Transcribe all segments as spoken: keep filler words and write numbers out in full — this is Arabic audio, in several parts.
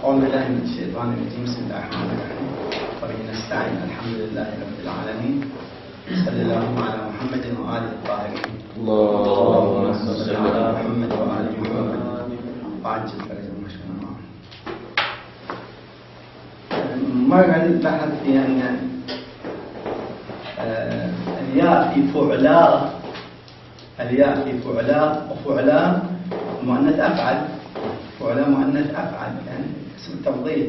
أعوذ بالله من الشيطان الرجيم. بسم الله الرحمن الرحيم. وبه نستعين. الحمد لله رب العالمين. صلى الله على محمد وآله الطاهرين. اللهم صل على محمد وآل محمد وعجل فرجهم واشفنا. مرة نبحث في أن الياء في فعلاء الياء في فعلاء وفعلاء مؤنث أفعل. فعلاء مؤنث أفعل يعني اسم التفضيل.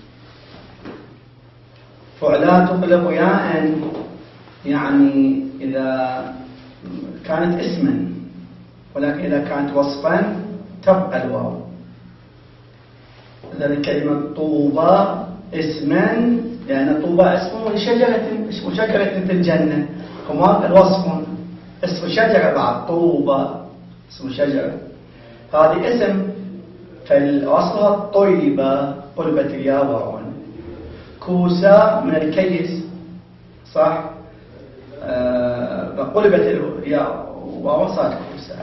فعلاء تقلب ياء يعني إذا كانت اسما، ولكن إذا كانت وصفا تبقى الواو. إذا كلمة طوبى اسما لأن طوبى اسم شجرة اسم شجرة في الجنة، كما الوصف اسم شجرة بعد طوبى اسم شجرة، هذه اسم. فالأصل طيبة قلبت الياء واو. كوسة من الكيس صح، آه قلبت الياء واو صارت كوسة.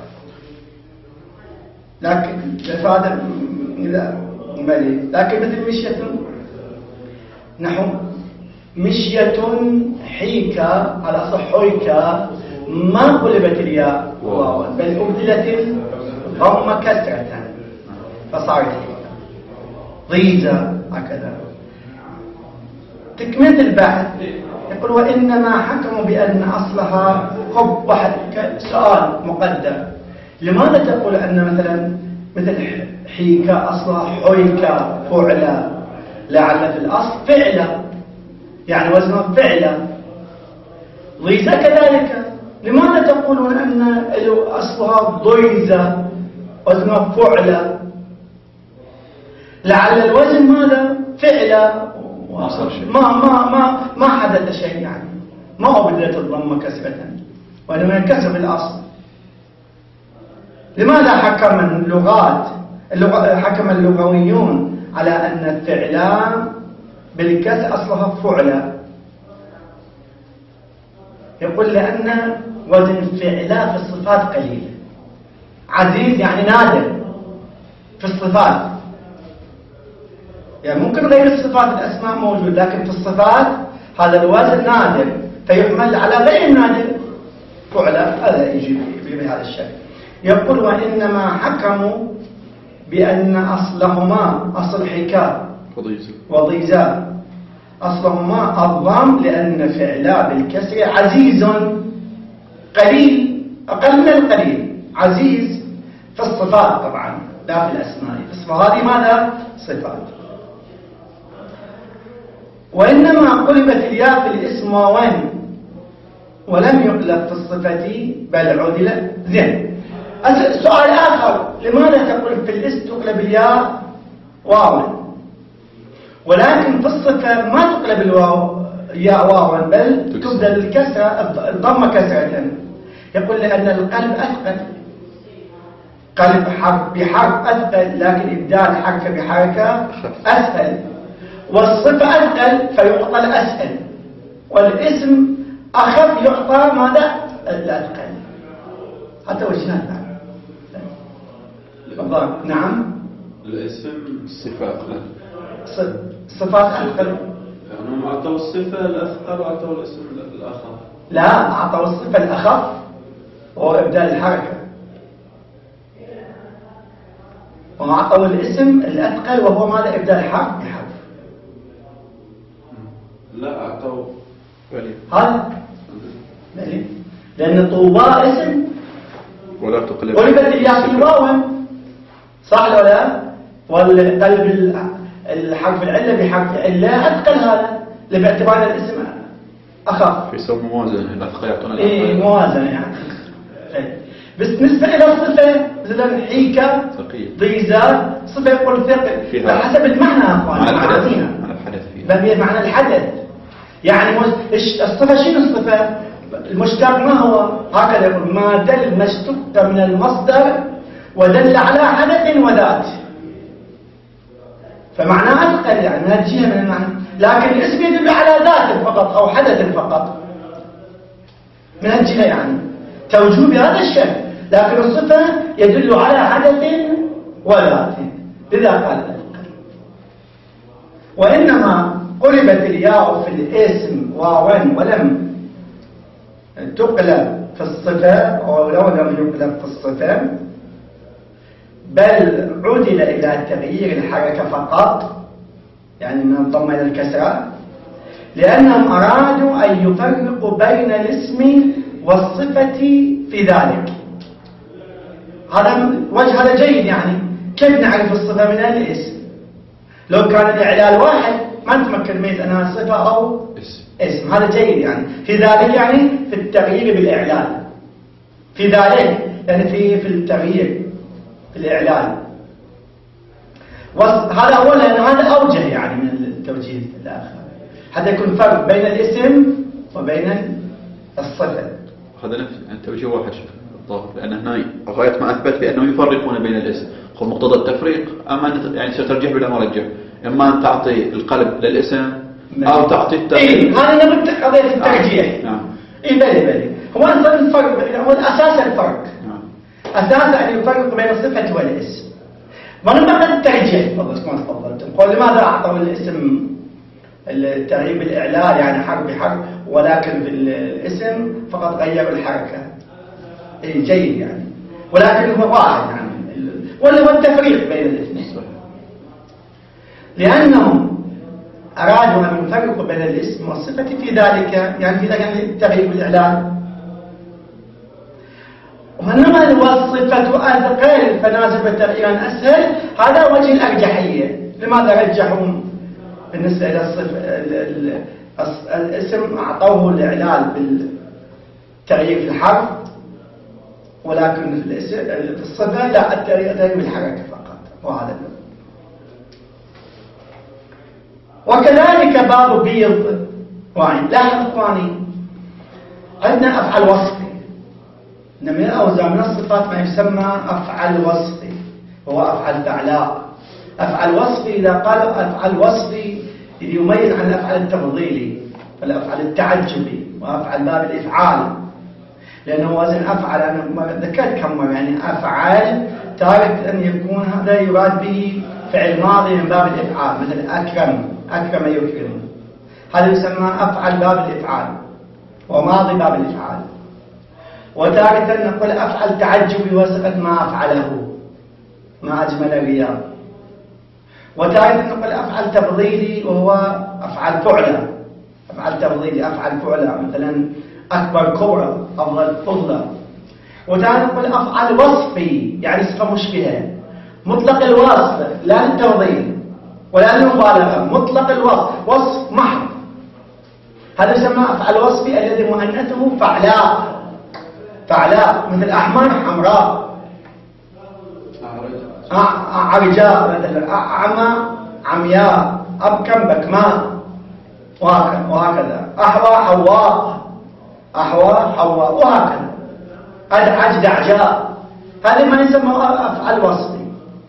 لكن هذا ملي لكن مثل مشية نحو مشية حيكة على أصل حيكة ما قلبت الياء واو بل أبدلت الضمة كسرة فصارت حيكة. ضيزة هكذا. تكملة البحث يقول وإنما حكموا بأن أصلها قبح. سؤال مقدر، لماذا تقول أن مثلا مثل حيكة أصلها حيكة فعلة، لعل في الأصل فعلة يعني وزنها فعلة. ضيزة كذلك، لماذا تقولون أن أصلها ضيزة وزنها فعلة؟ لعل الوزن ماذا فعلة، ما ما ما ما حدث شيء يعني، ما أبدلت الضمة كسرة وإنما كسر الأصل. لماذا حكم اللغات حكم اللغويون على أن الفعلان بالكسر أصلها فعلة؟ يقول لأن وزن فعلة في الصفات قليل. عزيز يعني نادر في الصفات، يعني ممكن غير الصفات الأسماء موجود، لكن في الصفات هذا الوزن نادر فيحمل على غير النادر فعلة. هذا يجي بهذا الشكل. يقول وإنما حكموا بأن أصلهما أصل حكاء وضيزاء أصلهما الضم لأن فعلا بالكسر عزيز قليل، أقل من القليل عزيز في الصفات طبعا لا في الأسماء. هذه ماذا؟ صفات. وإنما قلبت الياء في الاسم واوين ولم يقلب في الصفة بل عدل. زين، سؤال آخر، لماذا تقول في الاسم تقلب الياء واوا ولكن في الصفة ما تقلب الواو الياء واوا بل تبدل الكسرة الضمة كسرة؟ يقول لأن القلب أثقل، قلب حرف بحرف أثقل لكن إبدال حرف بحركة أسهل، والصفة أثقل فيعطى الأسهل، والاسم أخف يعطى ماذا؟ الأثقل. حتى وجهنا نعم الاسم الصفات صفات أثقل يعني أعطوا الصفة الأثقل وأعطوا الاسم الأخف. لا، أعطوا الصفة الأخف وهو إبدال الحركة، وأعطوا الاسم الأثقل وهو ماذا؟ إبدال الحرف بحرف. لا أعطوا هذا لأن طوبى اسم ولا تقلب قلبت الياء في واوا صح ولا لا؟ والقلب الحرف العلة بحرف علة أثقل، هذا باعتبار الاسم أخف. يسمى موازنة الأثقل يعطون الأثقل. إيه موازنة يعني. بس بالنسبة إلى الصفة مثلا حيكة ضيزة صفة يقول ثقل بحسب المعنى يا أخوان. معنى الحدث معنى الحدث فيها معنى الحدث يعني الصفة شنو الصفة؟ المشتق ما هو؟ هكذا يقول ما دل ما اشتق من المصدر ودل على حدث وذات، فمعناه أثقل يعني من الجهة من المعنى، لكن الاسم يدل على ذات فقط أو حدث فقط من الجهة يعني توجيه بهذا الشكل، لكن الصفة يدل على حدث وذات، لذا قال الأثقل. وإنما قلبت الياء في الاسم واوا ولم تقلب في الصفة أو لو لم يقلب في الصفة، بل عدل إلى تغيير الحركة فقط، يعني من الضم إلى الكسرة، لأنهم أرادوا أن يفرقوا بين الاسم والصفة في ذلك. هذا وجه هذا جيد. يعني كيف نعرف الصفة من الاسم؟ لو كان الإعلال واحد ما نتمكن نميز أنها صفة أو اسم. اسم هذا جيد. يعني في ذلك يعني في التغيير بالإعلال، في ذلك يعني في في التغيير في الإعلال. وهذا أولا هذا أوجه يعني من التوجيه الآخر، حتى يكون فرق بين الاسم وبين الصفة. هذا نفس التوجيه واحد الظاهر، لأن هنا غاية ما أثبت بأنه يفرقون بين الاسم. قل مقتضى التفريق أما يعني سترجح بلا مرجح، إما أن تعطي القلب للاسم أو تعطي التفريق. إيه هذا نبت قضية الترجيح. نعم. إيه بلي بلي هو أصلا الفرق، هو الأساس الفرق. نعم. أساس أن يفرق بين الصفة والاسم. ونبقى الترجيح. فضلت كما تفضلتم. قل لماذا أعطوا الاسم التغيير بالإعلال يعني حرف بحرف، ولكن في الاسم فقط غيروا الحركة. إيه جيد يعني، ولكن هو واحد يعني، ولا هو التفريق بين الاثنين. لأنهم أرادوا أن يفرقوا بين الاسم والصفة في ذلك، يعني في ذلك التغيير بالإعلال. وإنما الوصفة أثقل فناسب تغييرا أسهل، هذا وجه الأرجحية. لماذا رجحوا بالنسبة إلى الصفة الاسم أعطوه الإعلال بالتغيير في الحرف، ولكن في الصفة لا التغيير بالحركة فقط. وهذا وكذلك باب بيض وعين. لاحظ إخواني، عندنا أفعال وصفي، من الأوزان من الصفات ما يسمى أفعال وصفي، وهو أفعال فعلاء. أفعال وصفي إذا قال أفعال وصفي يميز عن الأفعال التفضيلي والأفعال التعجبي وأفعال باب الإفعال، لأنه وزن أفعال أنا ما ذكرت كم يعني أفعال تارك أن يكون هذا يراد به فعل ماضي من باب الإفعال، مثل أكرم أكرم يكرم، هذا يسمى أفعال باب الإفعال وماضي باب الإفعال. وتارة نقول أفعل تعجبي وصفة ما أفعله ما أجمل الرياض. وتارة نقول أفعل تفضيلي وهو أفعل فعلة، أفعل تفضيلي أفعل فعلة مثلا أكبر كبرى أفضل فضلة. وتارة نقول أفعل وصفي يعني صفة مشبهة، مطلق الوصف لا للتفضيل ولا للمبالغة، مطلق الوصف وصف محض، هذا يسمى أفعل وصفي الذي مؤنثه فعلاء. فعلاء مثل أحمر حمراء، عرجاء مثلا، أعمى عمياء، أبكم بكماء، وهكذا. أحوى حواء أحوى حواء، وهكذا. أدعج دعجاء، هذا ما يسمى أفعال وصفي.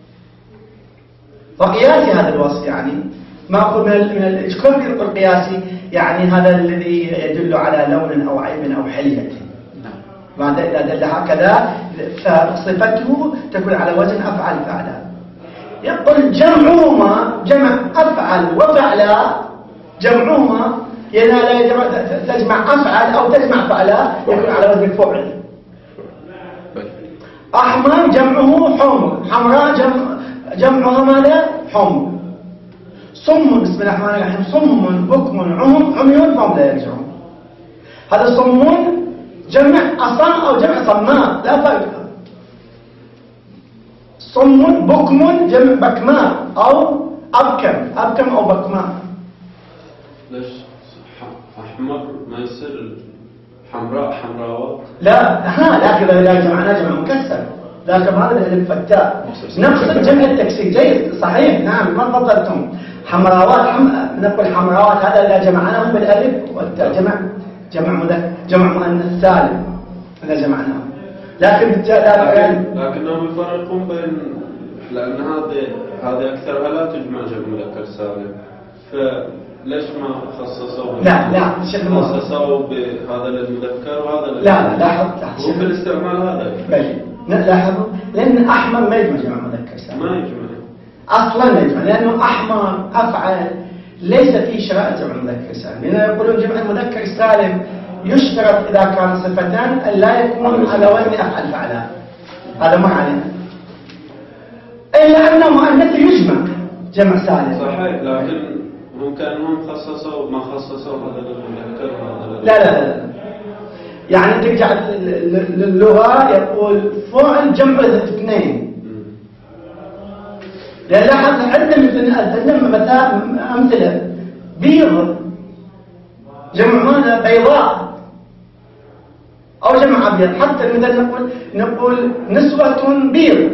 وقياسي هذا الوصف يعني ماخذ من من كل القياسي، يعني هذا الذي يدل على لون أو عيب أو حلية. بعد إذا دل هكذا فصفته تكون على وزن أفعل فعلا. يقول جمعهما جمع أفعل وفعلا، جمعهما يعني تجمع أفعل أو تجمع فعلا يكون على وزن فعل. أحمر جمعه حمر، حمراء جمع جمعها ماذا؟ حمر. صم بسم الله الرحمن الرحيم، صم بكم عم عميون فهم لا يرجعون. هذا صمون جمع أصم أو جمع صماء لا فرق. صم بكم جمع بكماء أو أبكم أبكم أو بكماء. ليش أحمر ما يصير حمراء حمراوات؟ لا ها لكن إذا جمعنا جمع مكسر لكن هذا الألف فتاء نقصد جمع التكسير. جيد صحيح نعم ما فضلتم. حمراوات حم... نقول حمراوات هذا إذا جمعناه بالألف والتاء جمع جمع مذكر جمع مؤنث سالم إذا جمعناه. لكن لكن لكنهم يفرقون بين، لأن هذه هذه أكثرها لا تجمع جمع مذكر سالم، فليش ما خصصوا؟ لا لا خصصوا بهذا للمذكر وهذا للمذكر. لا لا لاحظ لاحظ هو في الاستعمال هذا بلي لاحظوا، لأن أحمر ما يجمع جمع مذكر سالم، ما يجمع أصلا ما يجمع، لأنه أحمر أفعل ليس في شرائط جمع المذكر سالم، لأنهم يقولون جمع المذكر السالم يشترط إذا كان صفتان أن لا يكون على وزن أفعل فعلا، هذا ما علينا، إلا أنه مؤنث يجمع جمع سالم. صحيح، لكن هم كانهم خصصوا ما خصصوا هذا المذكر وهذا لا لا لا، يعني ترجع للغة يقول فعل جمع اثنين. لأن لاحظ عندنا مثلا أمثلة بيض جمع ماذا؟ بيضاء أو جمع أبيض. حتى مثلا نقول نقول نسوة بيض.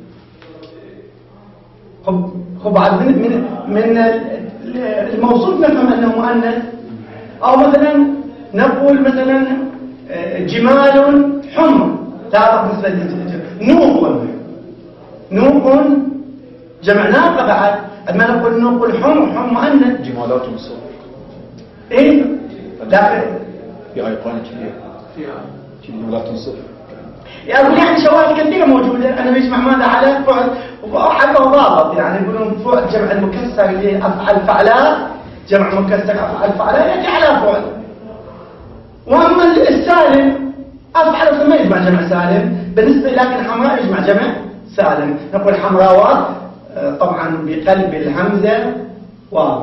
خب خب من من من الموصوف نفهم أنه مؤنث. أو مثلا نقول مثلا جمال حمر، تعرف مثل نوق نوق جمع ناقة بعد، ما نقول نقول حمر حمر مؤنث. جمالات الصفر. إيه؟ لا في أيقونة كبيرة. في جمالات الصفر. يعني يعني شواهد كثيرة موجودة. أنا بيسمع ماذا على فعل وحتى ضابط، يعني يقولون فعل جمع المكسر اللي أفعل فعلاء، جمع مكسر أفعل فعلاء يأتي على فعل. وأما السالم أفعل ما يجمع جمع سالم بالنسبة، لكن حمراء يجمع جمع سالم. نقول حمراوات طبعا بقلب الهمزة واو،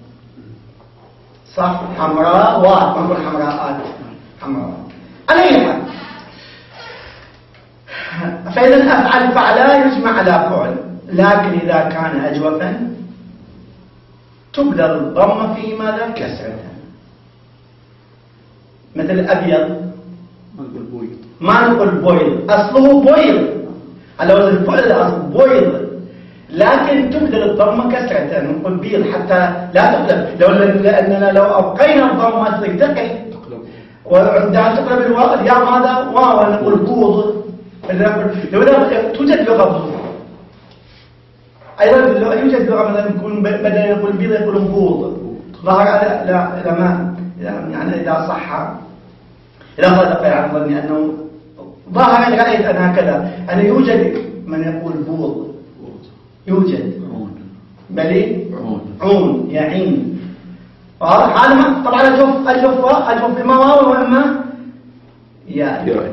صح؟ حمراء واو، نقول حمراءات حمراء. على أي حال، فإذا أفعل فعلا يجمع على فعل، لكن إذا كان أجوفا تبدل الضمة في ماذا؟ كسرة. مثل أبيض ما نقول بويض، ما نقول بويض، أصله بويض على وزن الفعل، الأصل بويض، لكن تبدل الضمة كسرة. نقول بيض حتى لا تقلب، لو لأننا لو أبقينا الضمة تقلب، وعندها تقلب الواو الياء ماذا؟ واو، نقول بوض. لو توجد لغة بوض أيضا، لو يوجد لغة مثلا يكون بدل يقول بيض يقول بوض، ظهر لا لا ما يعني إذا صح، إذا صدق عن ظني أنه ظاهر رأيت أنا هكذا، أنا يوجد من يقول بوض، يوجد بلي عون يعين. هذا طبعا أشوف أشوف أشوف إما واو وإما ياء.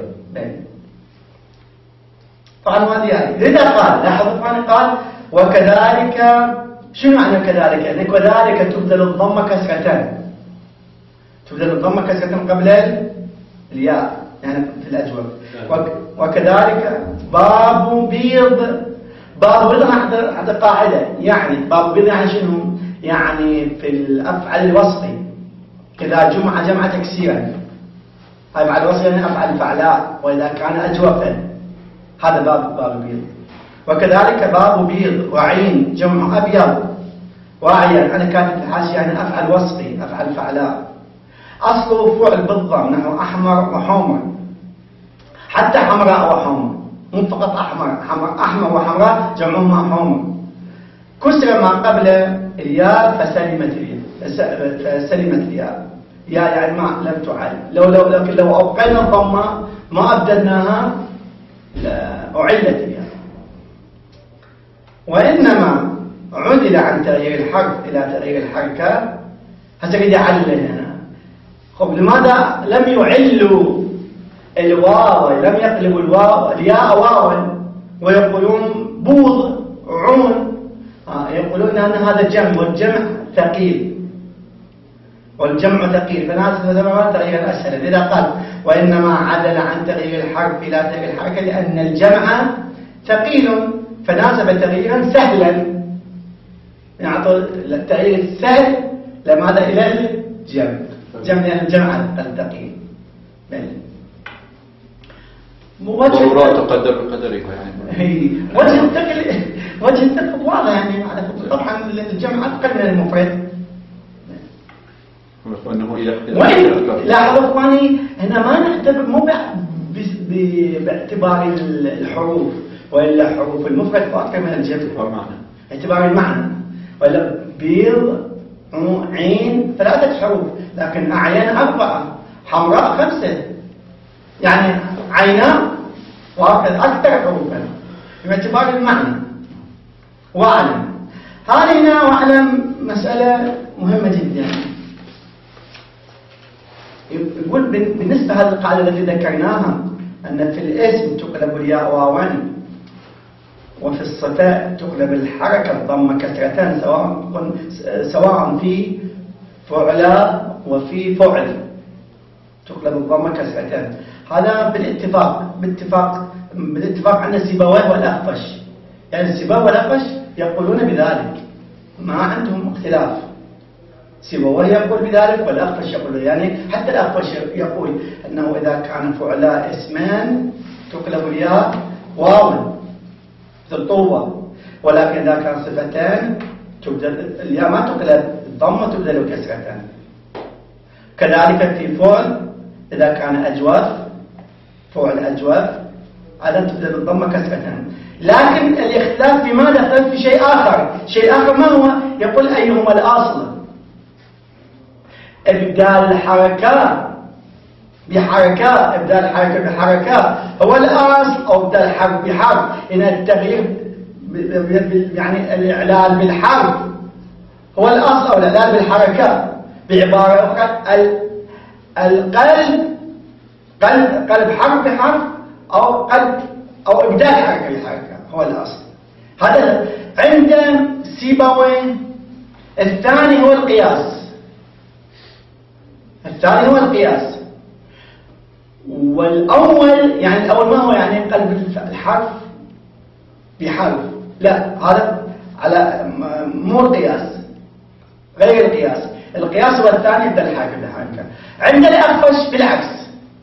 طبعا هذه يعني لذا قال، لاحظ الثاني قال وكذلك. شنو معنى كذلك؟ يعني كذلك تبدل الضمة كسرة، تبدل الضمة كسرة قبل الياء يعني في الأجوبة. وكذلك باب بيض، باب بيض عند قاعدة، يعني باب بيض يعني شنو؟ يعني في الأفعل الوصفي إذا جمع جمع تكسيرا، أفعل الوصفي يعني أفعل فعلاء، وإذا كان أجوفا هذا باب باب بيض. وكذلك باب بيض وعين جمع أبيض واعيا، أنا كانت الحاشية يعني أفعل وصفي أفعل فعلاء، أصله فعل بالضم نحو أحمر وحمر، حتى حمراء وحمر، مو فقط أحمر حمر أحمر وحمراء جمعهما حمر. كسر ما قبل الياء فسلمت الياء، فسلمت الياء، يا يعني ما لم تعل. لو لو لكن لو أبقينا الضمة ما أبدلناها أعلت الياء. وإنما عدل عن تغيير الحرف إلى تغيير الحركة، هذا قد يعلل هنا. خب لماذا لم يعلوا الواو، لم يقلبوا الواو الياء واوا ويقولون بوض عون؟ آه يقولون أن هذا جمع، والجمع ثقيل، والجمع ثقيل، فناسب تغيير أسهل. لذا قال وإنما عدل عن تغيير الحرف إلى تغيير الحركة لأن الجمع ثقيل، فناسب تغييرا سهلا، يعني التغيير السهل لماذا إلى الجمع، جمع لأن الجمع الثقيل. ضرورات تقدر بقدرها يعني. وجه الثقل وجه الثقل واضح يعني، طبعا الجمع أثقل من المفرد. وأنه إلى وإن لاحظوا إخواني هنا ما نعتبر مو باعتبار الحروف، وإلا حروف المفرد أكثر من الجمع اعتبار المعنى. ولا بيض عين ثلاثة حروف، لكن أعيان أربعة، حمراء خمسة، يعني عيناء وهكذا أكثر حروفا باعتبار المعنى. واعلم هذه هنا واعلم مسألة مهمة جدا. يقول بالنسبة هذه القاعدة التي ذكرناها أن في الاسم تقلب الياء واوان، وفي الصفة تقلب الحركة الضمة كسرتان، سواء سواء في فعلاء وفي فعل تقلب الضمة كسرتان. هذا بالاتفاق بالاتفاق بالاتفاق عن سيبويه والأخفش. يعني سيبويه والأخفش يقولون بذلك، ما عندهم اختلاف. سيبويه يقول بذلك والأخفش يقول، يعني حتى الأخفش يقول أنه إذا كان فعلاء اسمان تقلب الياء واوا مثل طوبة، ولكن إذا كان صفتان تبدل الياء ما تقلب الضمة تبدل كسرتان. كذلك في فعل إذا كان أجوف فعل أجوف هذا تبدل الضمة كسرتان. لكن الاختلاف في ماذا؟ اختلاف في شيء آخر. شيء آخر ما هو؟ يقول أيهما الأصل؟ إبدال الحركة بحركة، إبدال الحركة بحركة هو الأصل، أو إبدال الحرف بحرف. إن التغيير يعني الإعلال بالحرف هو الأصل، أو الإعلال بالحركة. بعبارة أخرى القلب قلب قلب حرف بحرف، أو قلب أو إبدال حركة بحركة هو الأصل. هذا عند سيبويه. الثاني هو القياس. الثاني هو القياس. والأول يعني الأول ما هو؟ يعني قلب الحرف بحرف، لا هذا على مو القياس، غير القياس. القياس هو الثاني يبدأ الحركة بحركة. عند الأخفش بالعكس.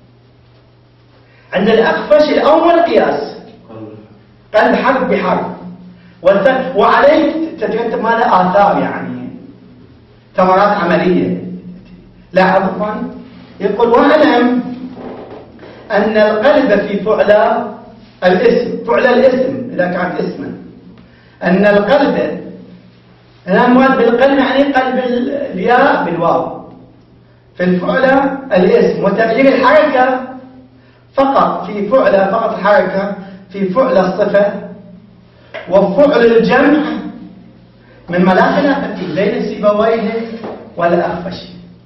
عند الأخفش الأول قياس قلب حرف بحرف، وعليه تترتب ماذا؟ آثار، يعني ثمرات عملية. لاحظوا يقول واعلم أن القلب في فعل الاسم، فعل الاسم إذا كانت اسما، أن القلب هنا المراد بالقلب يعني قلب الياء بالواو في الفعل الاسم، وتغيير الحركة فقط في فعل فقط الحركة في فعل الصفة. وفعل الجمع من لا خلاف فيه بين سيبويه والأخفش.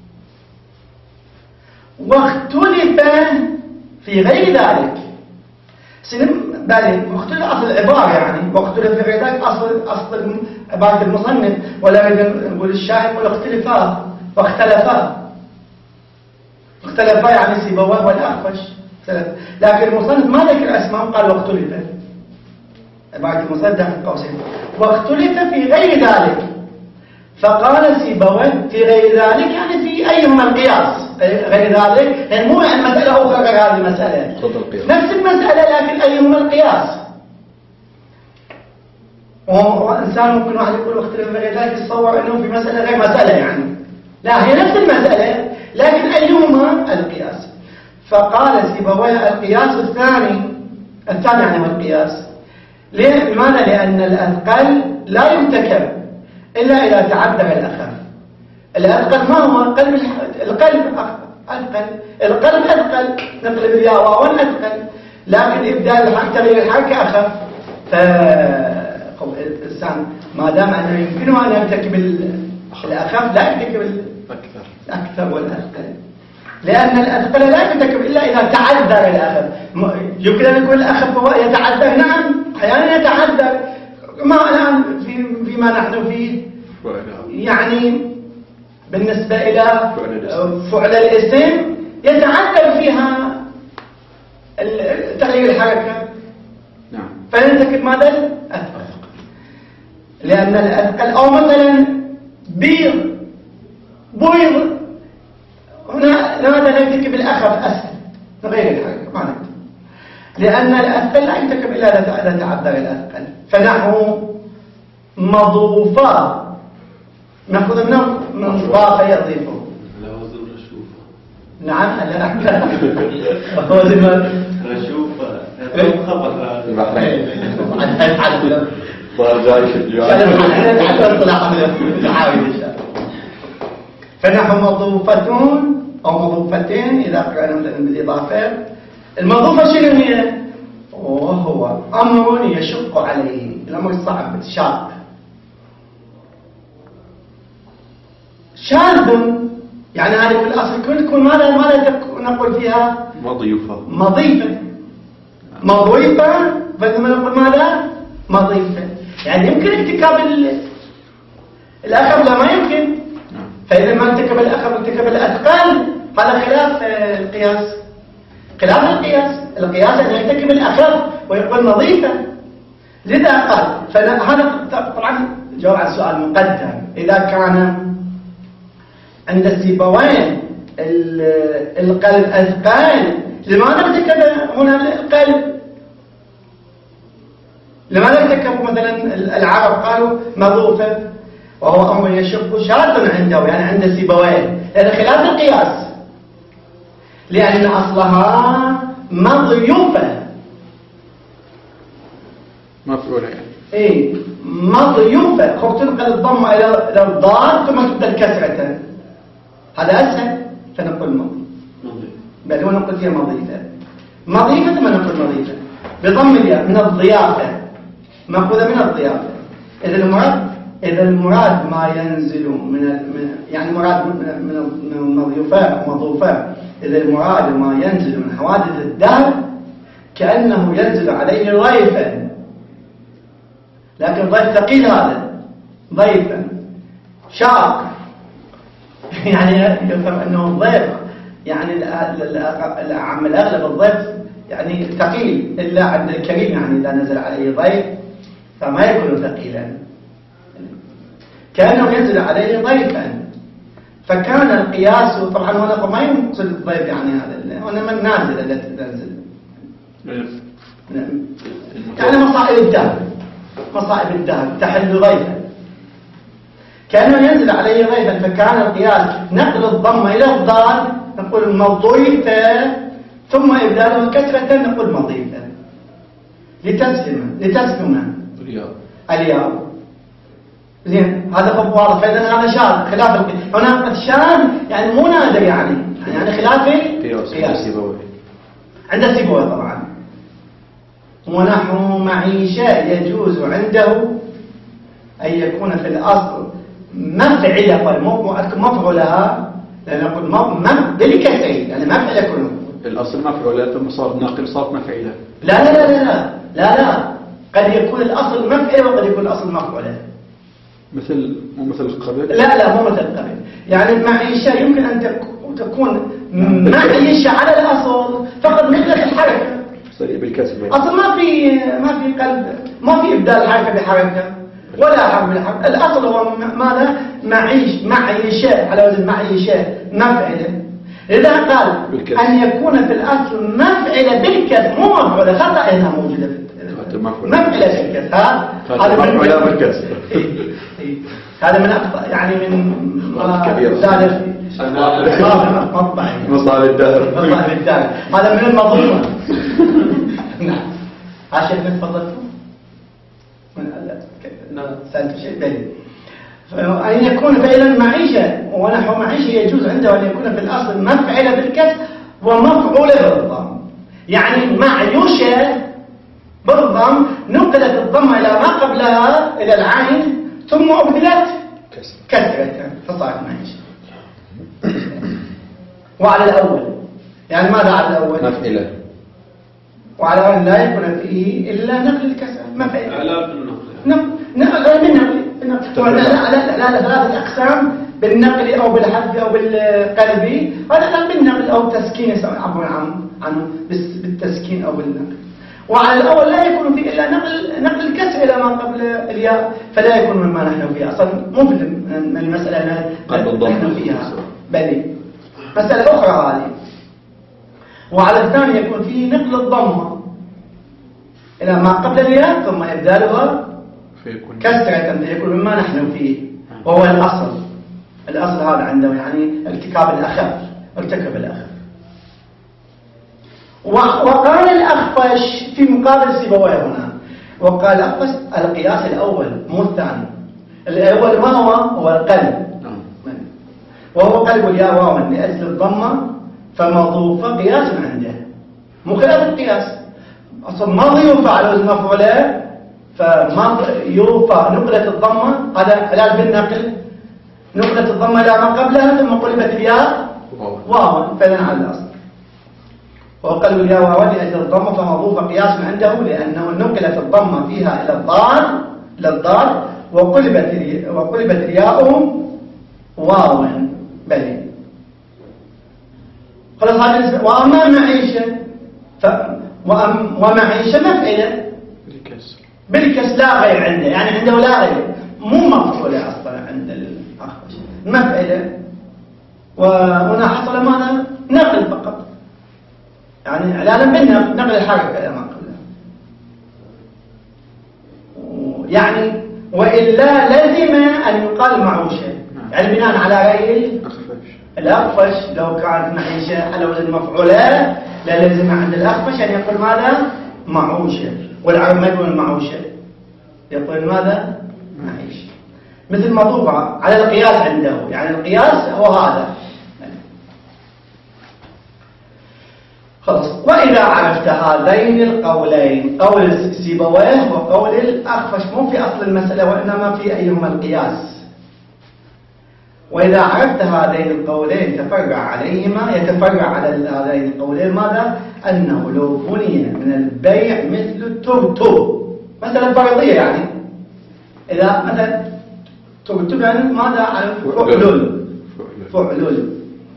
واختلف في غير ذلك. سلم بالي اختلف أصل العبارة يعني، واختلف في غير ذلك أصل أصل عبارة المصنف، ولا نقول الشاعر ولا اختلفا واختلفا اختلفا يعني سيبويه والأخفش. لكن المصنف ما ذكر اسمهم، قال واختلف. عبارة المصنف داخل قوسين واختلف في غير ذلك. فقال سيبويه في غير ذلك يعني في أيهما القياس غير ذلك، يعني مو عن مسألة أخرى غير هذه المسألة، نفس المسألة لكن أيهما القياس. وإنسان ممكن واحد يقول واختلف في غير ذلك يتصور أنه في مسألة غير مسألة، يعني لا هي نفس المسألة لكن أيهما القياس. فقال سيبويه القياس الثاني الثاني يعني هو القياس. لماذا؟ لأن الأثقل لا يرتكب إلا إذا تعذر الأخف. الأثقل ما هو؟ قلب القلب أثقل، القلب أثقل، نقلب الياء واو أثقل، لكن إبدال تغيير الحركة أخف. فالإنسان ما دام أنه يمكنه أن يرتكب الأخف لا يرتكب الأكثر الأكثر والأثقل، لأن الأثقل لا يرتكب إلا إذا تعذر الأخف. يمكن أن يكون الأخف هو يتعذر، نعم أحيانا يتعذر، ما الآن في فيما نحن فيه يعني بالنسبة إلى فعل الاسم يتعذر فيها تغيير الحركة، نعم، فينتكب ماذا؟ الأثقل. لأن الأثقل أو مثلا بيض بيض هنا لماذا يرتكب الأخف أسهل تغيير الحركة؟ ما نقدر، لأن الأثقل لا يرتكب إلا إذا تعذر الأثقل. فنحو مضوفة نأخذ منه من ضاف يضيفه. لا وزن رشوفة. نعم لا أحكام وزن رشوفة هذا خبر البحرين عن عن ضاجايش الجوال فنحو مضوفتون أو مضوفتين إذا قرأنا مثلا بالإضافة. المضوفة شنو هي؟ وهو أمر يشق عليه، الأمر الصعب شاق، شاذ، يعني هذه في الأصل كل تكون ماذا ماذا نقول فيها؟ مضيفة. مضيفة مضيفة فلما نقول ماذا؟ مضيفة. يعني يمكن ارتكاب الأخف لا ما يمكن، فإذا ما ارتكب الأخف ارتكب الأثقال، هذا خلاف القياس. خلاف القياس، القياس أن يرتكب الأخف ويقول نظيفة. لذا قال، فهذا طبعا جواب على السؤال مقدم. إذا كان عند السيبوين القلب أثقال، لماذا ارتكب هنا القلب؟ لماذا ارتكبوا مثلا العرب قالوا مضوفة وهو أمر يشق شاذ عنده، يعني عند السيبوين، لأن خلاف القياس، لأن أصلها مضيوفة مفعولة يعني. إيه مضيوفة، خب تنقل الضمة إلى الضاد ثم تبدأ كسرة، هذا أسهل، فنقول مضيفة. بل هو نقول فيها مضيفة مضيفة ثم نقول مضيفة بضم الياء من الضيافة، مأخوذة من الضيافة. إذا المراد إذا المراد ما ينزل من يعني مراد من من المضيوفات مضوفات، إذا المراد ما ينزل من حوادث الدهر كأنه ينزل عليه ضيفا، لكن ضيف ثقيل، هذا ضيفا شاق، يعني يفهم أنه ضيف، يعني العام الأغلب الضيف يعني ثقيل، إلا عند الكريم يعني إذا نزل عليه ضيف فما يكون ثقيلا، كأنه ينزل عليه ضيفا. فكان القياس طبعا هنا ما يقصد الضيف يعني هذا، هنا من نازل التي تنزل يعني مصائب الدهر، مصائب الدهر تحل ضيفا، كأنه ينزل عليه ضيفا. فكان القياس نقل الضم إلى الضاد نقول مضيفة، ثم إبداله كسرة نقول مضيفة لتسلم لتسلم الياء. زين هذا خب واضح. فإذا هذا شاذ خلاف القياس، هنا قد شاذ يعني مو نادر، يعني يعني خلاف القياس عند السيبويه طبعا. ونحو معيشة يجوز عنده أن يكون في الأصل مفعلة، مو مفعولها، لأن نقول مم بالكسر يعني مفعلة كله. الأصل مفعولة ثم صار ناقل صار مفعلة. لا لا لا لا لا لا قد يكون الأصل مفعلة وقد يكون الأصل مفعولة. مثل مو مثل قبل؟ لا لا مو مثل قبل. يعني معيشة يمكن أن تكون معيشة على الأصل فقط نقلت الحركة بالكسر، أصل ما في ما في قلب، ما في إبدال الحركة بحركة ولا حرف بالحرف. الأصل هو ماذا؟ معيش معيشة على وزن معيشة مفعلة. إذا قال بالكسر. أن يكون في الأصل مفعلة بالكسر مو مفعولة، خطأ هنا موجودة في مفعلة بالكسر. هذا مفعولة بالكسر. هذا من أخطاء يعني من سالف مصائب الدهر، مصائب الدهر هذا من المظلومة. نعم عاشق من فضلكم من لا سألت شيء بلي. أن يكون فعلا معيشة ونحو معيشة يجوز عنده أن يكون في الأصل مفعلة بالكسر ومفعولة بالضم، يعني معيوشة بالضم نقلت الضم إلى ما قبلها إلى العين ثم أبدلت كسرة فصارت معيشة. وعلى الأول يعني ماذا على الأول؟ مفعلة. وعلى الأول لا يكون فيه إلا نقل الكسر مفعلة. لا بالنقل. نقل نقل من نقل. لا لا لا ثلاثة أقسام بالنقل أو بالحذف أو بالقلب. هذا كان بالنقل أو تسكين عبر عن عنه بالتسكين أو بالنقل. وعلى الأول لا يكون فيه إلا نقل نقل الكسر إلى ما قبل الياء، فلا يكون مما نحن فيه أصلا مو من المسألة نحن فيها بل مسألة أخرى هذه. وعلى الثاني يكون فيه نقل الضمة إلى ما قبل الياء ثم إبدالها كسرة فيكون مما نحن فيه وهو الأصل. الأصل هذا عنده يعني ارتكاب الأخف، ارتكب الأخف. وقال الأخفش في مقابل سيبويه هنا، وقال الأخفش القياس الأول مو الثاني. الأول ما هو؟ هو القلب، وهو قلب الياء واوا لأجل الضمة فمضوفة قياس عنده مو خلاف القياس. أصلا ما يوفى على وزن مفعولة فما يوفى نقلة الضمة هذا حلال بالنقل نقلت الضمة إلى ما قبلها ثم قلبت الياء واو فعلا على الأصل. وقلب الياء واو لأجل الضمة فمضوف قياس عنده لأنه نقلت الضمة فيها إلى الضار إلى الضار وقلبت وقلبت الياء واو بلي. خلاص هذا. وأما معيشة ف وأم ومعيشة مفعلة بالكسر بالكسر لا غير عنده، يعني عنده لا غير مو مفعولة أصلا عند الأخفش مفعلة. وهنا حصل ماذا؟ نقل فقط، يعني إعلانا بالنقل نقل الحركة إلى ما قبلها. يعني وإلا لازم أن يقال معوشة، يعني بناء على رأي الأخفش لو كانت معيشة على وزن مفعولة لا لازم عند الأخفش أن يقول ماذا؟ معوشة. والعرب ما يقول معوشة، يقول ماذا؟ معيشة. مثل مضوبة على القياس عنده، يعني القياس هو هذا. خلاص. وإذا عرفت هذين القولين، قول سيبويه وقول الأخفش، مو في أصل المسألة وإنما في أيهما القياس. وإذا عرفت هذين القولين تفرع عليهما، يتفرع على هذين القولين ماذا؟ أنه لو بني من البيع مثل الترتب مثلا فرضية، يعني إذا مثلا ترتب يعني ماذا؟ على فعلل فعلل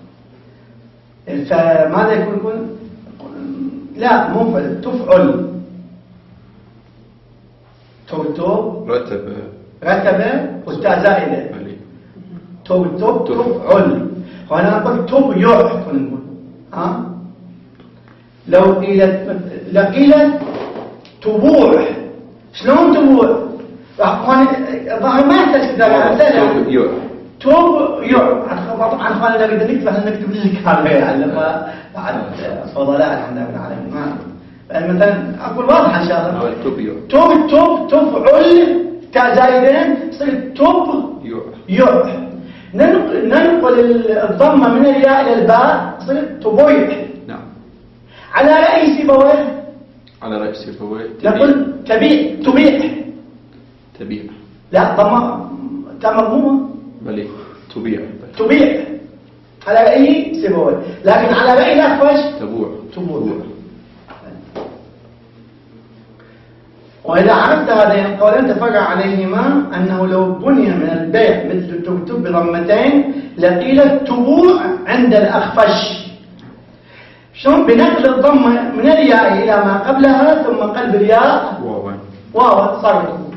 فماذا يكون يكون لا مو فعل تفعل ترتب رتب رتب والتاء زائدة ترتب تفعل. وأنا نقول تبيع نقول ها لو قيلت لقيلت تبوع شلون تبوع؟ ظهر ما يحتاج كذا تبيع تبيع. طبعا خلينا نقدر نكتب احنا نكتب لك هذا يعني بعد فضلاء الحمد لله العالمين. ما مثلا اقول واضح ان شاء الله تبيع تب تب تفعل تاء زائدين تصير تب يع. ننقل الضمه من الياء الى الباء تصير تبويع. نعم. على رأي سيبويه على رأي سيبويه نقول تبيع تبيع تبيع لا ضمه تاء مضمومه بلي تبيع تبيع على رأي سيبويه. لكن على رأي الأخفش تبوع تبوع. وإذا عرفت هذين القولين تفرع عليهما أنه لو بني من البيع مثل تكتب بضمتين لقيل تبوع عند الأخفش. شلون؟ بنقل الضمة من الياء إلى ما قبلها ثم قلب الياء واو واو صار تبوع.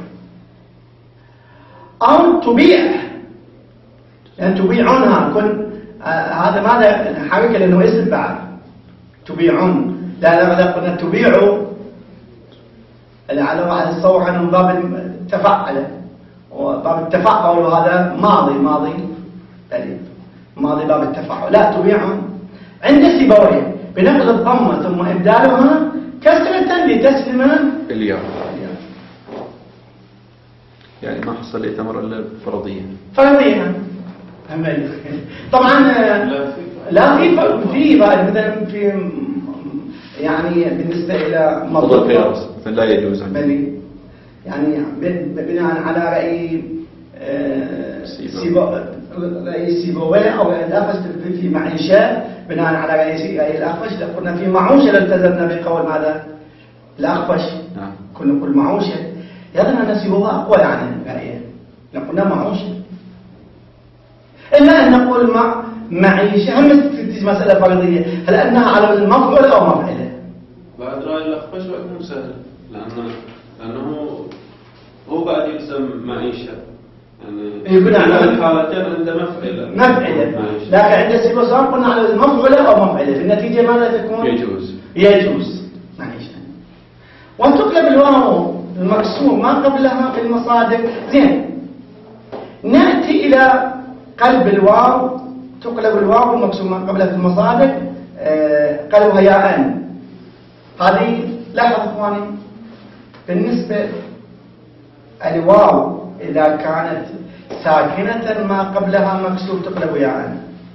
أو تبيع يعني تبيعونها كن آه هذا ماذا حركة لأنه اسم بعد تبيعون. لا لا لا قلنا تبيعوا على واحد يتصور عنه من باب التفعل وباب التفعل وهذا ماضي ماضي ماضي باب التفعل. لا تبيعهم عند سيبويه بنقل الضمة ثم إبدالها كسرة لتسلم الياء، يعني ما حصل لي تمر إلا فرضية فرضية. طبعا لا في في مثلا في يعني بالنسبة إلى موضوع القياس لا يجوز عندي، يعني بناء على رأي رأي سيبويه أو الأخفش في معيشة بناء على رأي الأخفش قلنا في معوشة التزمنا بقول ماذا الأخفش. نعم. كنا نقول معوشة يظن أن سيبويه أقوى يعني رأيه نقولنا معوشة. إلا أن نقول مع معيشة هم تجي مسألة فرضية هل أنها على المفعول أو مفعلة؟ بعد رأي الأخفش وأكون سهل لأنه لأنه هو بعد يلزم معيشة يعني يكون على الحالتين عنده مفعلة مفعلة. لكن عند السيبويه قلنا على المفعولة أو مفعلة في النتيجة ماذا تكون؟ يجوز يجوز معيشة. وتقلب الواو المكسور ما قبلها في المصادر. زين نأتي إلى قلب الواو تقلب الواو المكسور ما قبلها في المصادر آه قلبها ياء. هذه لاحظ اخواني بالنسبة الواو إذا كانت ساكنة ما قبلها مكسور تقلب ياء.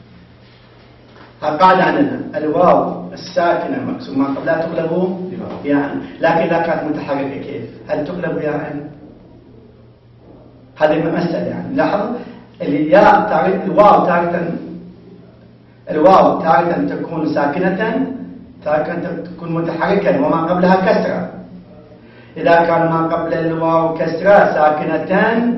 قاعدة عنها الواو الساكنة مكسور ما قبلها تقلب ياء. لكن إذا كانت متحركة كيف؟ هل تقلب ياء؟ هذه مسألة يعني لاحظ الياء تارة الواو تارة الواو تارة تكون ساكنة تارة تكون متحركة وما قبلها كسرة. إذا كان ما قبل الواو كسرة ساكنة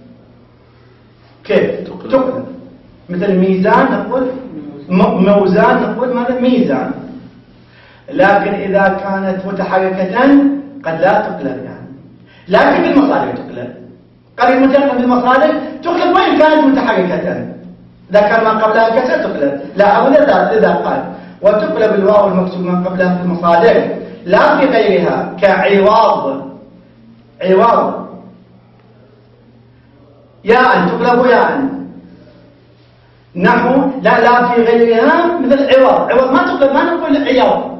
كيف تقلب؟ مثل ميزان نقول موزان نقول ماذا ميزان. لكن إذا كانت متحركة قد لا تقلب يعني. لكن في المصادر تقلب. قريب متقلب بالمصادر تقلب وإن كانت متحركة. إذا كان ما قبلها كسر تقلب. لا أو لذا قال وتقلب الواو المكسور ما قبلها في المصادر لا في غيرها كعوض. عوض ياء تقلب ياء نحو لا لا في غيرها مثل عوض. عوض ما تقلب ما نقول عياض.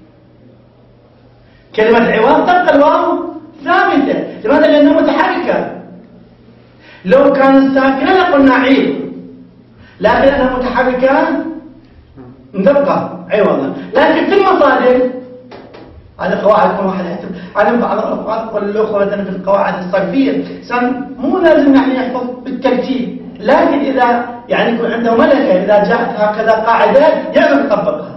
كلمة عوض تبقى الواو ثابتة. لماذا؟ لأنها متحركة. لو كانت ساكنة لقلنا عيب لكن لأنها متحركة نبقى عوضا. لكن في المصادر هذه قواعد كل واحد يحفظ. أنا بعض الأوقات أقول الأخوة مثلا في القواعد الصرفية سن مو لازم يعني يحفظ بالترتيب، لكن إذا يعني يكون عنده ملكة إذا جاءت هكذا قاعدة يعرف يطبقها.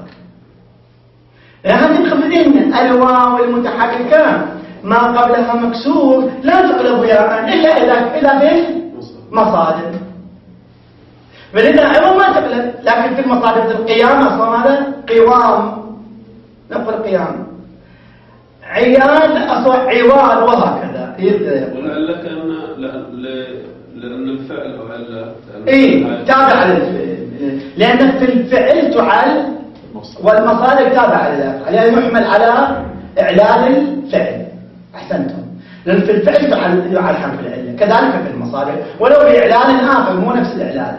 يعني خفضين الواو المتحركة ما قبلها مكسور لا تقلب ياء إلا إذا إذا في مصادر. فلذا عوض ما تقلب. لكن في المصادر القيام أصلا هذا قوام نقول قيام. عياد أصلا عواد وهكذا. ولعل كأن لأن الفعل أو علة إيه تابع للفعل. لأن في الفعل تعل والمصادر تابع للأفعال يعني يحمل على إعلان الفعل. أحسنتم. لأن في الفعل تعل على حرف العلة كذلك في المصادر ولو بإعلان آخر مو نفس الإعلان.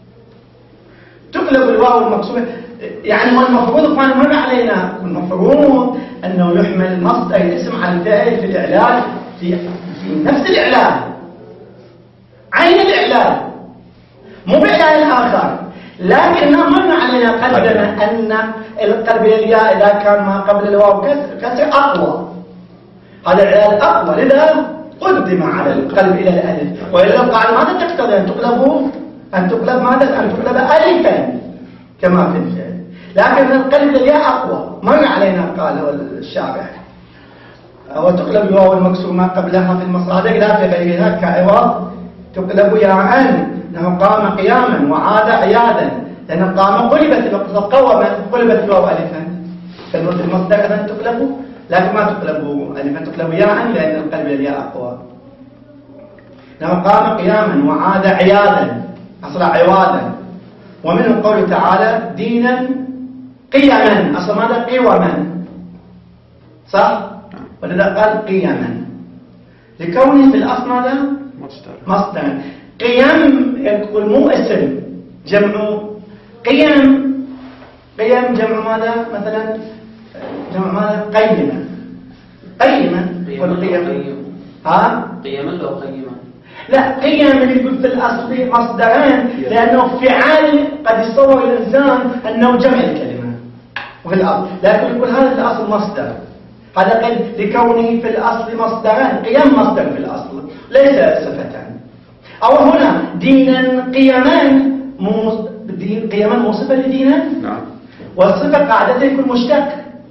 تقلب الواو المكسورة يعني والمفروض كان مر علينا المفروض أنه يحمل مصدر الاسم على الفعل في الإعلان في, في نفس الإعلان عين الإعلان مو بإعلان آخر. لكن مر علينا قدرنا أن القلب الياء إذا كان ما قبل الواو كسر أقوى. هذا الإعلان أقوى لذا قدم على القلب إلى الألف. وإلا قال ماذا تقتضي أن تقلبوا أن تقلب ماذا؟ أن تقلب ألفا كما في الفعل. لكن القلب الياء أقوى. مر علينا قال الشارع وتقلب الواو المكسور ما قبلها في المصادر لا في غيرها كعوض تقلب ياء لأنه قام قياما وعاد عيادا. لأنه قام قلبت قوما قلبت الواو ألفا. فالمصدر المصدر أن تقلب لكن ما تقلب ألفا تقلب ياء لأن القلب الياء أقوى. لأنه قام قياما وعاد عيادا أصلا عوادا. ومنه قوله تعالى دينا قيما أصلا ماذا قيوما صح؟ ولذا قال قيما لكونه في الأصل ماذا؟ مصدر. قيم يقول مو اسم جمع قيم. قيم جمع ماذا؟ مثلا جمع ماذا؟ قيمة. قيمة والقيم ها؟ قيما لو قيما لا قيم اللي يقول في الأصل مصدرين لأنه فعال قد يصور الإنسان أنه جمع الكلمة وفي الأصل لكن يقول هذا في الأصل مصدر. هذا قد لكونه في الأصل مصدرين قيم مصدر في الأصل ليس صفتان. أو هنا دينا قيمان مو دين قيما موصفة لدينا نعم والصفة قاعدة يكون مشتق.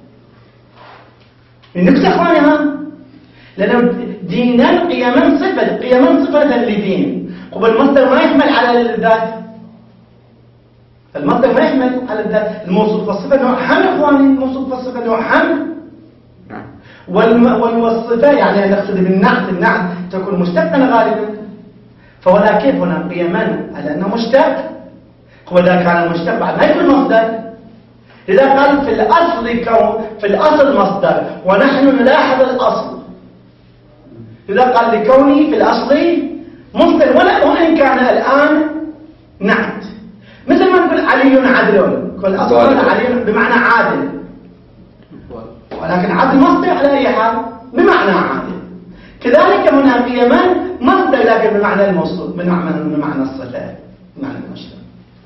نكتب أخوانها لأنه دينا قيما صفة قيما صفة لدين. والمصدر ما يحمل على الذات. المصدر ما يحمل على الذات. الموصوف والصفة نوع حمل أخواني. الموصوف والصفة نوع حمل والصفة يعني نقصد بالنعت. النعت تكون مشتقا غالبا. فولا كيف هنا قيما على أنه مشتق. وإذا كان مشتق بعد ما يكون مصدر. إذا قال في الأصل كون في الأصل مصدر ونحن نلاحظ الأصل. إذا قال لكونه في الأصل مصدر ولا وإن كان الآن نعت. مثل ما نقول علي عدل. كل أصل علي بمعنى عادل ولكن عدل مصدر على أي حال بمعنى عادل. كذلك هنا قيما مصدر لكن بمعنى الموصول بمعنى بمعنى الصفة بمعنى المشتق.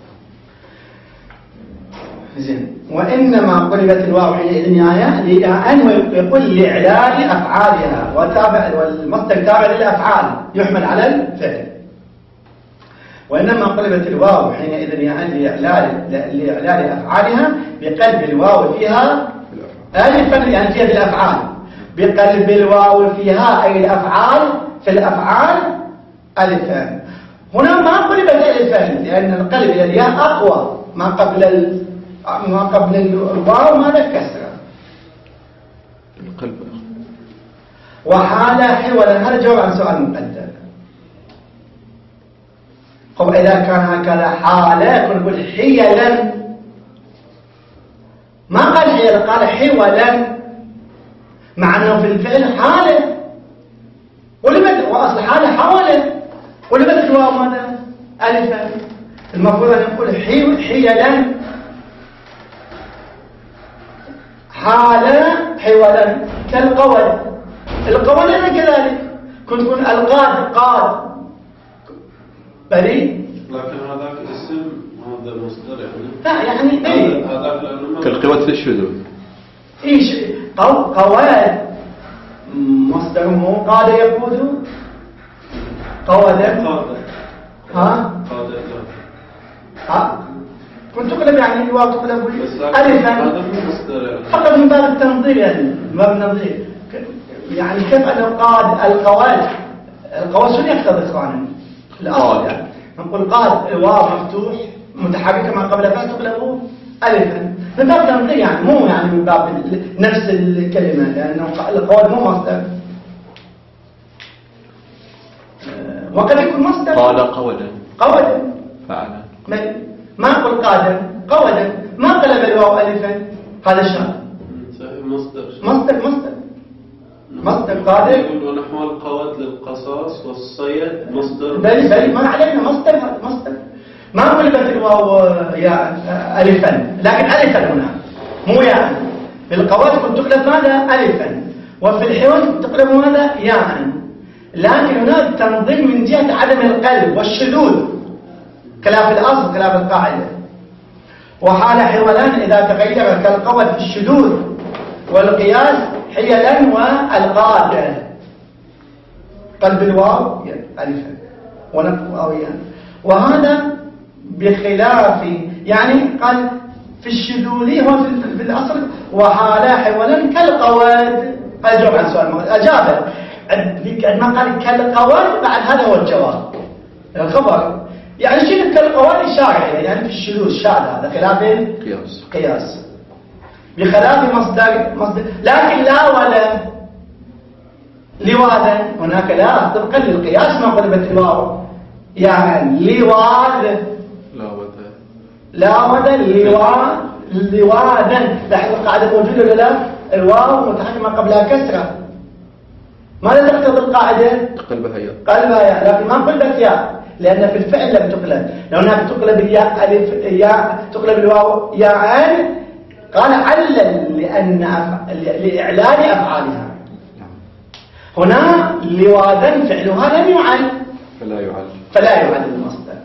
زين. وإنما قلبت الواو حينئذ ياء ويقول لإعلال أفعالها وتابع والمصدر تابع للأفعال يحمل على الفعل. وإنما قلبت الواو حينئذ يعني لإعلال لإعلال أفعالها بقلب الواو فيها ألفا، يعني فيها بالأفعال، بقلب الواو فيها أي الأفعال في الأفعال ألفا. هنا ما قلبت ألفا لأن القلب إلى الياء أقوى، ما قبل ال... ما قبل الواو ماذا كسرة القلب. وحال حولا، هذا جواب عن سؤال مقدر. طب إذا كان هكذا حالة كن نقول حيلا، ما قال حيلا قال حولا، مع أنه في الفعل حالة ولماذا وأصل حالة حوالة ولماذا الواو ماذا ألفا؟ المفروض أن نقول حي حيلا حالة حولا كالقول. القول أنا كذلك كنت تكون القاد قاد بريء، لكن هذاك اسم هذا مصدر يعني لا يعني ايه هذاك لأنه كالقواد في الشذوذ. ايش قو قواد مصدر مو قاد يقود قواد قادر ها قادر ها كنت تقلب يعني الواو تقلب ألفا، ألفا هذا مو مصدر يعني فقط من باب التنظير، يعني من باب التنظير. يعني كيف أنه قاد القواد القواد شنو يقتضي إخوانا؟ الأصل يعني نقول قاد الواو مفتوح متحركة ما قبل فاء تقلبه ألفا من باب التنظير، يعني مو يعني من باب نفس الكلمة، لأنه القواد مو مصدر وقد يكون مصدر. قال قودا قودا فعلا ما أقول قادر قودا ما قلب الواو ألفا، هذا شان صحيح مصدر مصدر مصدر مصدر قادر. يقول ونحو القواد للقصاص والصيد مصدر بل بل ما علينا مصدر مصدر ما قلبت الواو يا ألفا، لكن ألفا هنا مو ياء. في القواد كنت تقلب ماذا ألفا، وفي الحيوان تقلب ماذا ياء، لكن هناك تنظيم من جهة عدم القلب والشذوذ خلاف الأصل خلاف القاعدة. وحال حيوانان إذا تغير كالقواد في الشذوذ والقياس حيلا والقاد قلب الواو ألفا ونقف أويا، وهذا بخلاف يعني قال في الشذوذ هو في الأصل. وحال حيوانان كالقواد، قال جواب عن سؤال أجابه عندما قال كالقواد بعد هذا هو الجواب الخبر، يعني شيء كالقواد إشارة يعني في الشذوذ شاذ، هذا خلاف القياس قياس بخلاف مصدر مصدر. لكن لا ولا لواذا هناك لا طبقا للقياس ما قلبت الواو، يعني لواذ لا وذا لا وذا لواذ لواذا. لاحظ القاعدة موجودة ولا لا؟ الواو متحرك ما قبلها كسرة، ماذا تقتضي القاعدة؟ قلبها ياء قلبها ياء، لكن ما قلبت ياء لأن في الفعل لم تقلب. لو هناك تقلب الياء ألف ياء تقلب الواو ياء، قال علل لأن أف... لإعلان أفعالها. هنا لواذا فعلها لم يعل فلا يعل فلا يعل المصدر،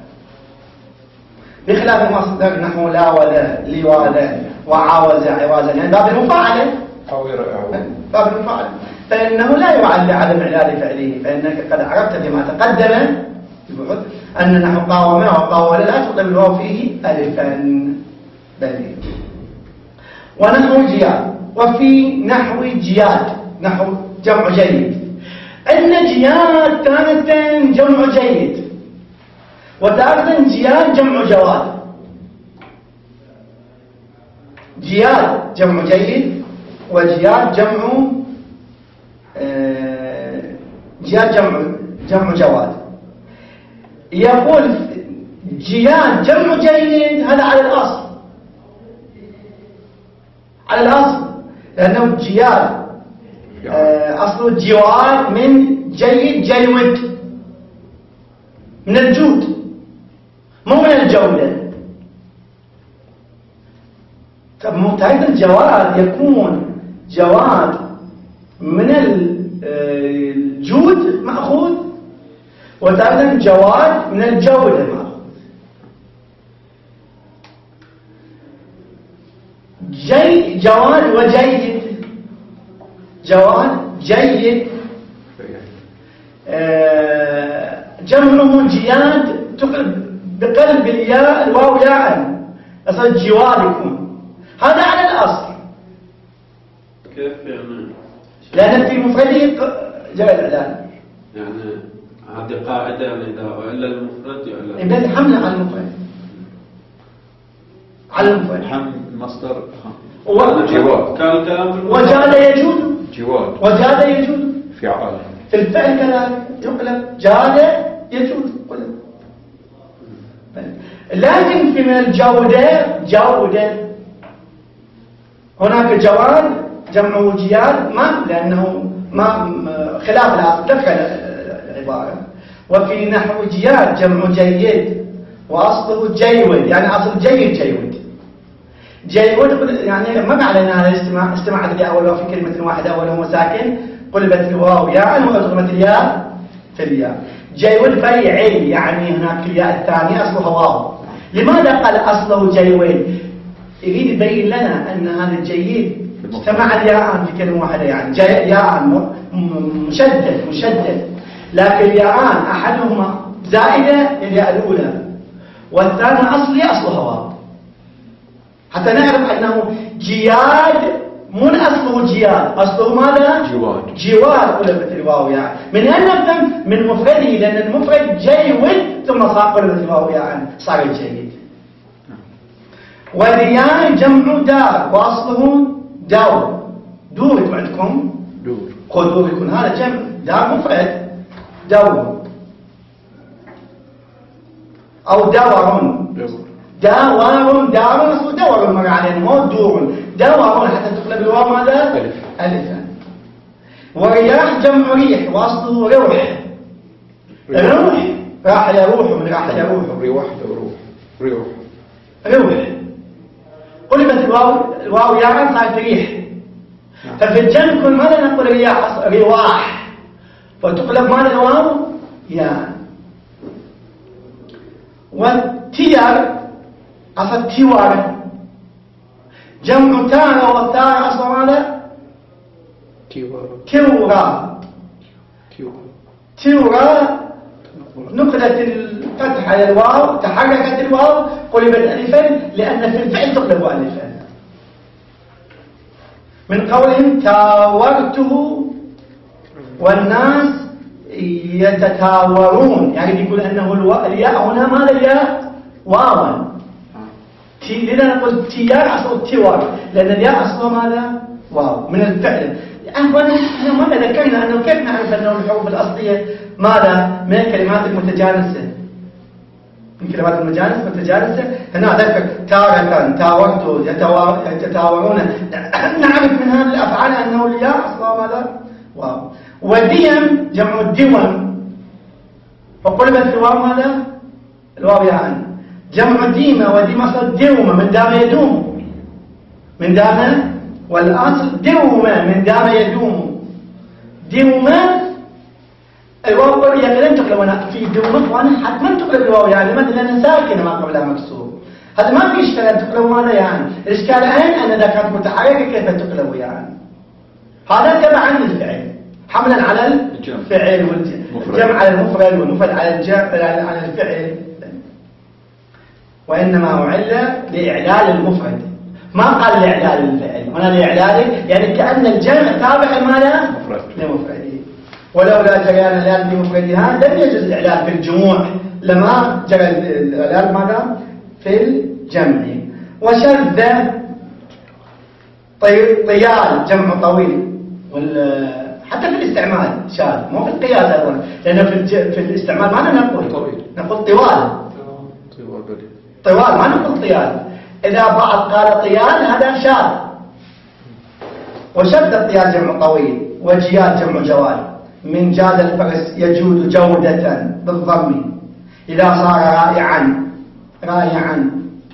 بخلاف المصدر نحو لا ولا لواذا وعاوز عوازا، يعني باب المفاعلة أو يرى باب المفاعلة، فإنه لا يعل لعدم إعلان فعله، فإنك قد عرفت فيما تقدم أن نحو قاومة وقاولة لا تقلب الواو فيه ألفا بلي. ونحو جياد، وفي نحو جياد نحو جمع جيد، عندنا جياد تارة جمع جيد وتارة جياد جمع جواد. جياد جمع جيد وجياد جمع آه جياد جمع جمع جواد. يقول جياد جمع جيد هذا على الأصل على الأصل لأنه جياد أصله الجواد من جيد جيود من الجود مو من الجودة. طب متعيد الجواد يكون جواد من الجود مأخوذ، وتعيد جواد من الجودة مأخوذ. جي جواد وجيد، جواد جيد آه جمعه جياد تقلب بقلب الياء الواو ياء أصل جوار يكون. هذا على الأصل. كيف يعني؟ لأن في مفرده جاء الإعلان. يعني هذه قاعدة يعني إذا إلا المفرد يعلن. يبدأ حمله على المفرد. على المفرد. حمل مصدر جواد. كان الكلام وجاد يجوز. جواد. وجاد يجوز. فعال. في الفعل كذلك يقلب جاد يجوز. لكن في من الجودة جودة هناك جواد جمع جياد ما لأنه ما خلاف الأصل دخل العبارة. وفي نحو جياد جمع جيد وأصله جيود يعني أصل جيد جيود جيود يعني ما علينا هذا الاستماع استماع اللي أول في كلمة واحدة أول هو ساكن قلبت الواو ياء وأضغمت الياء في الياء. جيود فيعل يعني هناك الياء الثانية أصلها واو. لماذا قال أصله جيود؟ يريد يبين لنا أن هذا الجيد اجتمع الياء في كلمة واحدة يعني ياء مشدد مشدد لكن الياء أحدهما زائدة الياء الأولى والثانية أصلي أصلها واو حتى نعرف أنه جياد من أصله جياد أصله ماذا؟ جواد جواد قلبت الواو يعني من أين نفهم؟ من مفرده لأن المفرد جيد ثم صار قلبت الواو يعني صار الجيد. وديان جمع دار وأصله دور دور عندكم دور قدور يكون هذا جمع دار مفرد دور أو دور دور دار أصله دور مر علينا مو دور دور حتى تقلب الواو ماذا؟ ألف ألف. ورياح جمع ريح وأصله روح روح راح يروح من راح يروح ريوح روح ريوح روح قلبت الواو الواو ياء صارت ريح. ففي الجمع كل ماذا نقول رياح رواح فتقلب ماذا الواو ياء. والتيار أصل تيوار جمع تارة والتارة أصل ماذا؟ تيوار تيورا تيورا نقلت الفتح على الواو تحركت الواو قلبت ألفا لأن في الفعل تقلب ألفا. من قولهم تاورته والناس يتتاورون يعني يقول أنه الياء هنا ماذا الياء؟ واوا. لذا نقول تيار أصل تيوار لأن الياء أصله ماذا؟ واو من الفعل. احنا ما ذكرنا أنه كيف نعرف أنه الحروف الأصلية ماذا؟ من الكلمات المتجانسة من كلمات المتجانسة متجانسة هنا ذكر تارة تاورته يتتاورون نعرف من هذه الأفعال أنه الياء أصله ماذا؟ واو. وديم جمع الديوم فقلبت الواو ماذا؟ الواو يعني جمع ديمة وديمة أصل ديومة من دام يدوم من دام والأصل دومة من دام يدوم دومة الواو يعني لن تقلب وانا في دومة وانا حتما تقلب الواو يعني لماذا؟ لأنها ساكنة ما قبلها مكسور. هذا ما في إشكال أن تقلب ماذا يعني الإشكال الآن أن إذا كانت متحركة كيف تقلب يعني هذا تبعا للفعل حملا على الفعل والجمع على المفرد والمفرد على الجمع على الفعل وإنما أعل لإعلال المفرد ما قال لإعلال الفعل هنا لإعلاله يعني كأن الجمع تابع ماذا؟ لمفرده. ولولا جريان الإعلال بمفردها لم يجوز الإعلال في الجموع لما جرى الإعلال ماذا؟ في الجمع. وشذ طيال جمع طويل حتى في الاستعمال شاذ مو في القياس أيضا لأنه في, في الاستعمال ما نقول طويل نقول طوال طوال ما نقول طيال. إذا بعض قال طيال هذا شاذ. وشد الطيال جمع طويل وجياد جمع جواد من جاد الفرس يجود جودة بالضم إذا صار رائعا رائعا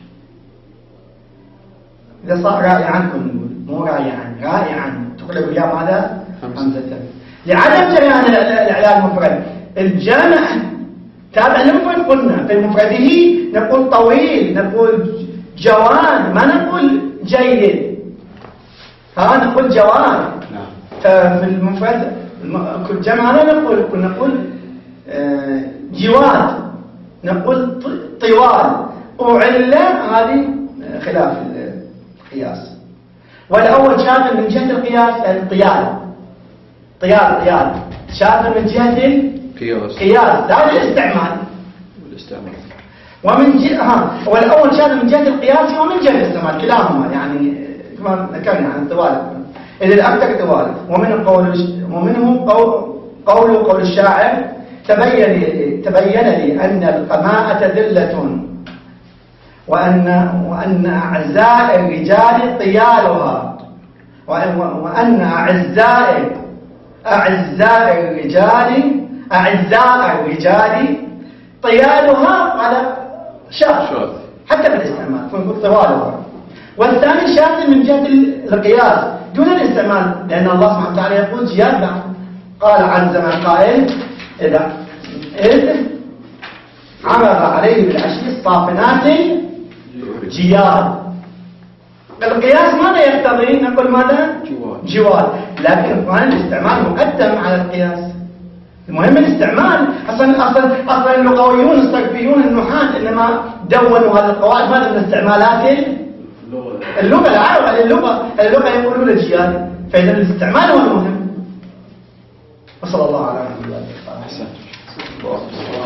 إذا صار رائعا كن نقول مو رائعا رائعا تقلب الياء ماذا؟ همزة. لعدم جريان الإعلال المفرد الجمع تابع للمفرد قلنا في مفرده نقول طويل نقول جوان ما نقول جيد ها نقول جوان. ففي المفرد كل جمع لا نقول نقول جواد نقول طوال وعلة، هذه خلاف القياس. والأول شاذ من جهة القياس الطيال، طيال طيال شاذ من جهة القياس هذا الاستعمال والاستعمال ومن جهة والأول شاذ من جهة القياس ومن جهة الاستعمال كلاهما، يعني كما ذكرنا عن الطوال إذا الأكثر طوال. ومن قول ومنه قول قول قول الشاعر تبين تبين لي أن القماءة ذلة وأن وأن أعزاء الرجال طيالها، وأن, وأن أعزاء أعزاء الرجال أعزاء الرجال طيالها على شاذ حتى بالاستعمال طوالها. والثاني شاذ من جهة القياس دون الاستعمال، لأن الله سبحانه وتعالى يقول جياد، قال عن زمان قائل إذا إذ عرض عليه بالعشر الصافنات جياد. القياس ماذا يقتضي؟ نقول ماذا؟ جواد. لكن القرآن الاستعمال مقدم على القياس. المهم الاستعمال. اصلا اصلا اصلا اللغويون الصرفيون النحاة انما دونوا هذه القواعد ماذا من استعمالات اللغة العرب. اللغة اللغة يقولون الجياد، فإذا الاستعمال هو المهم. وصلى الله على محمد وعلى آله وصحبه.